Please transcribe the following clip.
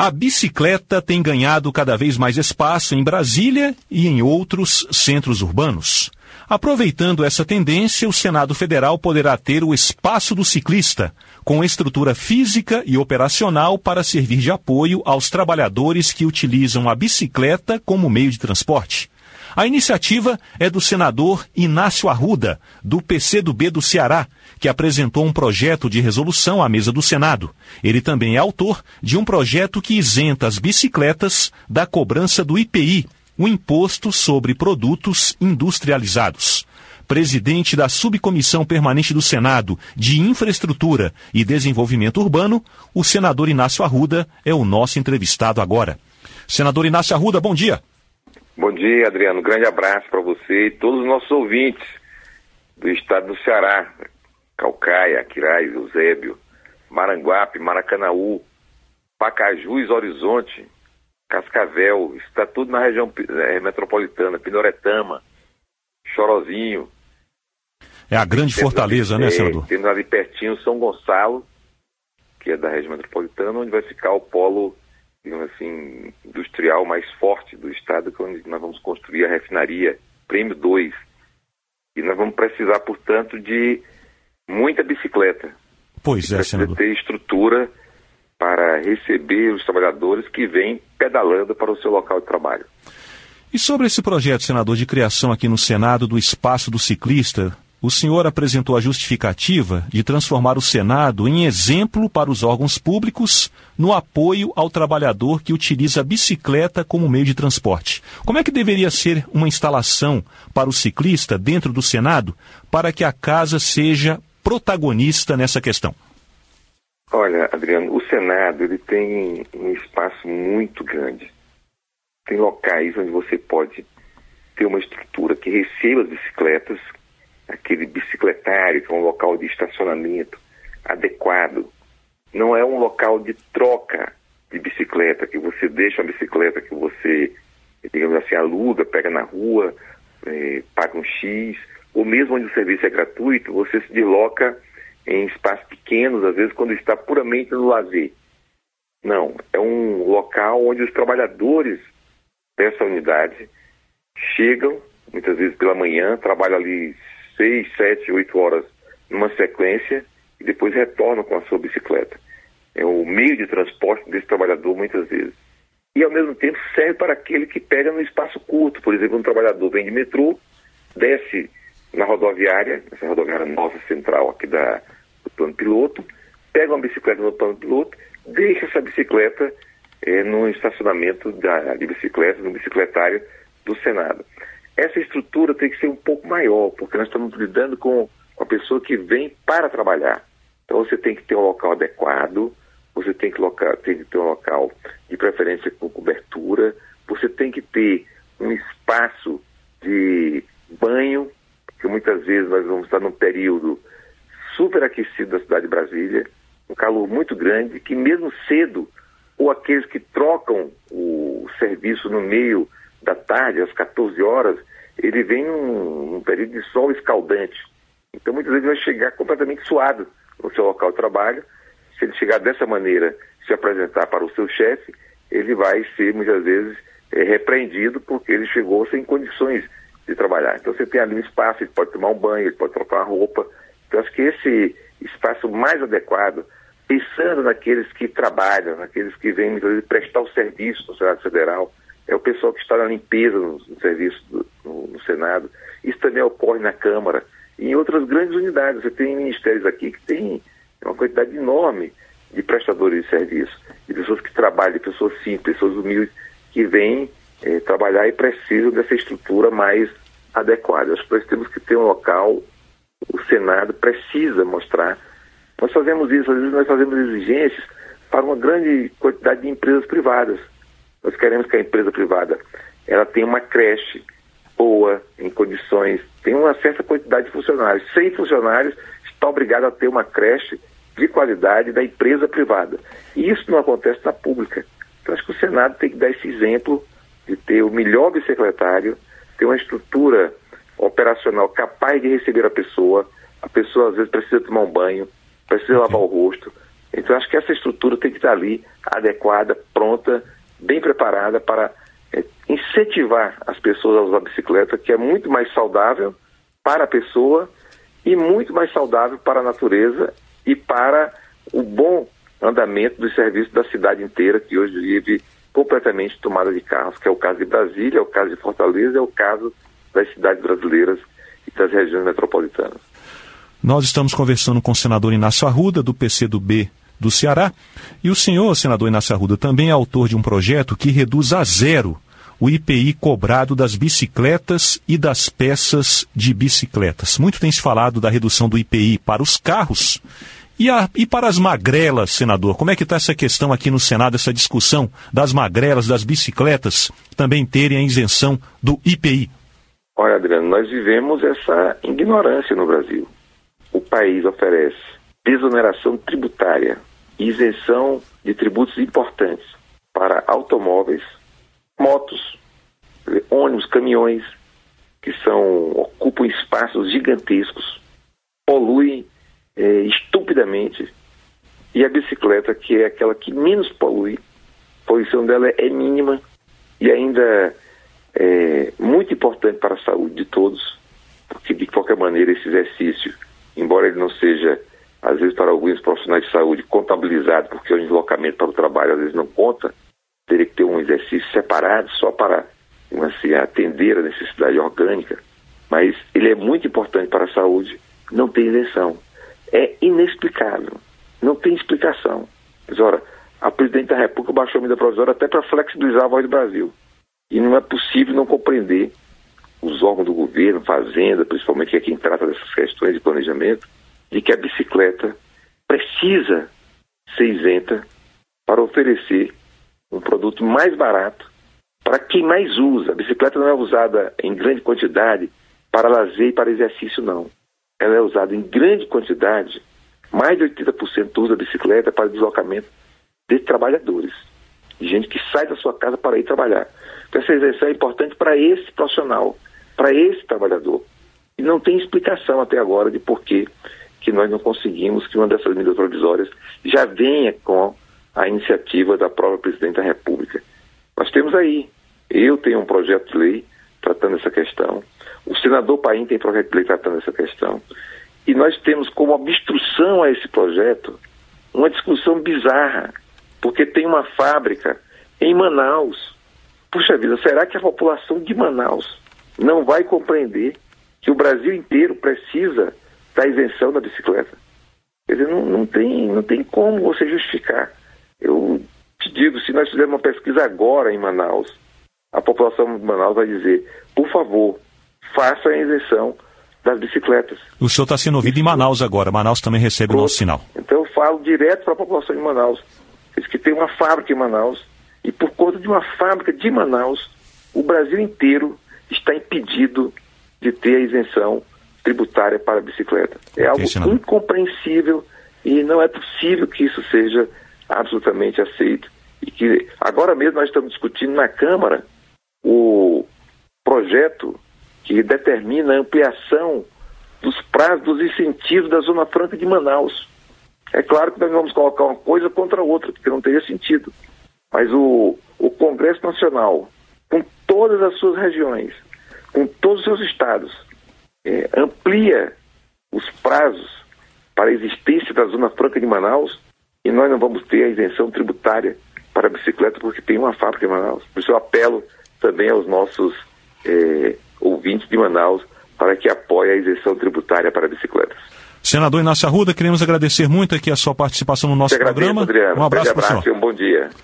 A bicicleta tem ganhado cada vez mais espaço em Brasília e em outros centros urbanos. Aproveitando essa tendência, o Senado Federal poderá ter o Espaço do Ciclista, com estrutura física e operacional para servir de apoio aos trabalhadores que utilizam a bicicleta como meio de transporte. A iniciativa é do senador Inácio Arruda, do PCdoB do Ceará, que apresentou um projeto de resolução à mesa do Senado. Ele também é autor de um projeto que isenta as bicicletas da cobrança do IPI, o Imposto sobre Produtos Industrializados. Presidente da Subcomissão Permanente do Senado de Infraestrutura e Desenvolvimento Urbano, o senador Inácio Arruda é o nosso entrevistado agora. Senador Inácio Arruda, bom dia. Bom dia, Adriano. Um grande abraço para você e todos os nossos ouvintes do estado do Ceará. Caucaia, Aquiraz, Eusébio, Maranguape, Maracanaú, Pacajus, Horizonte, Cascavel, está tudo na região metropolitana, Pinoretama, Chorozinho. É a grande fortaleza, né, senador? Temos ali pertinho São Gonçalo, que é da região metropolitana, onde vai ficar o polo, digamos assim, industrial mais forte do estado, onde nós vamos construir a refinaria Prêmio 2. E nós vamos precisar, portanto, de muita bicicleta. Pois é, senador. Ter estrutura para receber os trabalhadores que vêm pedalando para o seu local de trabalho. E sobre esse projeto, senador, de criação aqui no Senado do Espaço do Ciclista, o senhor apresentou a justificativa de transformar o Senado em exemplo para os órgãos públicos no apoio ao trabalhador que utiliza a bicicleta como meio de transporte. Como é que deveria ser uma instalação para o ciclista dentro do Senado para que a casa seja protagonista nessa questão? Olha, Adriano, o Senado ele tem um espaço muito grande. Tem locais onde você pode ter uma estrutura que receba as bicicletas, aquele bicicletário, que é um local de estacionamento adequado. Não é um local de troca de bicicleta, que você deixa a bicicleta que você, digamos assim, aluga, pega na rua, paga um X, ou mesmo onde o serviço é gratuito, você se desloca em espaços pequenos, às vezes quando está puramente no lazer. Não, é um local onde os trabalhadores dessa unidade chegam, muitas vezes pela manhã, trabalham ali 6, 7, 8 horas numa sequência e depois retornam com a sua bicicleta. É o meio de transporte desse trabalhador muitas vezes. E ao mesmo tempo serve para aquele que pega no espaço curto. Por exemplo, um trabalhador vem de metrô, desce na rodoviária, essa rodoviária nossa central aqui do plano piloto, pega uma bicicleta no plano piloto, deixa essa bicicleta no estacionamento de bicicletas, no bicicletário do Senado. Essa estrutura tem que ser um pouco maior, porque nós estamos lidando com a pessoa que vem para trabalhar. Então você tem que ter um local adequado, você tem que ter um local de preferência com cobertura, você tem que ter um espaço de banho, que muitas vezes nós vamos estar num período superaquecido da cidade de Brasília, um calor muito grande, que mesmo cedo, ou aqueles que trocam o serviço no meio da tarde, às 14 horas, ele vem num período de sol escaldante. Então, muitas vezes vai chegar completamente suado no seu local de trabalho. Se ele chegar dessa maneira, se apresentar para o seu chefe, ele vai ser, muitas vezes, repreendido porque ele chegou sem condições de trabalhar. Então, você tem ali um espaço, ele pode tomar um banho, ele pode trocar uma roupa. Então, acho que esse espaço mais adequado, pensando naqueles que trabalham, naqueles que vêm, muitas vezes, prestar o serviço no Senado Federal, é o pessoal que está na limpeza no serviço no Senado. Isso também ocorre na Câmara e em outras grandes unidades. Você tem ministérios aqui que tem uma quantidade enorme de prestadores de serviço, de pessoas que trabalham, de pessoas simples, pessoas humildes, que vêm trabalhar e precisam dessa estrutura mais adequada. Acho que nós temos que ter um local, o Senado precisa mostrar. Nós fazemos isso, às vezes nós fazemos exigências para uma grande quantidade de empresas privadas. Nós queremos que a empresa privada ela tenha uma creche boa, em condições, tem uma certa quantidade de funcionários. 100 funcionários está obrigado a ter uma creche de qualidade da empresa privada. E isso não acontece na pública. Então acho que o Senado tem que dar esse exemplo de ter o melhor bicicletário, ter uma estrutura operacional capaz de receber a pessoa às vezes precisa tomar um banho, precisa lavar o rosto, Então, acho que essa estrutura tem que estar ali, adequada, pronta, bem preparada para incentivar as pessoas a usar a bicicleta, que é muito mais saudável para a pessoa e muito mais saudável para a natureza e para o bom andamento dos serviços da cidade inteira, que hoje vive completamente tomada de carros, que é o caso de Brasília, é o caso de Fortaleza, é o caso das cidades brasileiras e das regiões metropolitanas. Nós estamos conversando com o senador Inácio Arruda, do PCdoB do Ceará, e o senhor, senador Inácio Arruda, também é autor de um projeto que reduz a zero o IPI cobrado das bicicletas e das peças de bicicletas. Muito tem se falado da redução do IPI para os carros e para as magrelas, senador. Como é que está essa questão aqui no Senado, essa discussão das magrelas, das bicicletas, também terem a isenção do IPI? Olha, Adriano, nós vivemos essa ignorância no Brasil. O país oferece desoneração tributária e isenção de tributos importantes para automóveis, motos, ônibus, caminhões, que ocupam espaços gigantescos, poluem estupidamente, e a bicicleta, que é aquela que menos polui, a poluição dela é mínima e ainda é muito importante para a saúde de todos, porque de qualquer maneira esse exercício, embora ele não seja, às vezes para alguns profissionais de saúde, contabilizado, porque o deslocamento para o trabalho às vezes não conta, teria que ter um exercício separado só para atender a necessidade orgânica, mas ele é muito importante para a saúde, não tem isenção. É inexplicável, não tem explicação. Mas, ora, a presidente da República baixou a medida provisória até para flexibilizar a voz do Brasil. E não é possível não compreender os órgãos do governo, Fazenda, principalmente que é quem trata dessas questões de planejamento, de que a bicicleta precisa ser isenta para oferecer um produto mais barato para quem mais usa. A bicicleta não é usada em grande quantidade para lazer e para exercício, não. Ela é usada em grande quantidade, mais de 80% usa a bicicleta para deslocamento de trabalhadores, de gente que sai da sua casa para ir trabalhar. Então essa isenção é importante para esse profissional, para esse trabalhador. E não tem explicação até agora de por que nós não conseguimos que uma dessas medidas provisórias já venha com a iniciativa da própria presidente da República. Nós temos aí, eu tenho um projeto de lei tratando essa questão, o senador Paim tem projeto de lei tratando essa questão, e nós temos como obstrução a esse projeto uma discussão bizarra, porque tem uma fábrica em Manaus. Puxa vida, será que a população de Manaus não vai compreender que o Brasil inteiro precisa da isenção da bicicleta? Quer dizer, não tem como você justificar. Eu te digo, se nós fizermos uma pesquisa agora em Manaus, a população de Manaus vai dizer, por favor, faça a isenção das bicicletas. O senhor está sendo ouvido em Manaus agora. Manaus também recebe o nosso sinal. Então eu falo direto para a população de Manaus. Diz que tem uma fábrica em Manaus, e por conta de uma fábrica de Manaus, o Brasil inteiro está impedido de ter a isenção tributária para a bicicleta. É algo incompreensível e não é possível que isso seja absolutamente aceito. E que agora mesmo nós estamos discutindo na Câmara o projeto que determina a ampliação dos prazos dos incentivos da Zona Franca de Manaus. É claro que nós vamos colocar uma coisa contra a outra, porque não teria sentido. Mas o Congresso Nacional, com todas as suas regiões, com todos os seus estados, amplia os prazos para a existência da Zona Franca de Manaus, e nós não vamos ter a isenção tributária para a bicicleta porque tem uma fábrica em Manaus. Por isso eu apelo também aos nossos ouvintes de Manaus para que apoiem a isenção tributária para bicicletas. Senador Inácio Arruda, queremos agradecer muito aqui a sua participação no nosso programa. Adriano. Um abraço para o senhor. E um bom dia.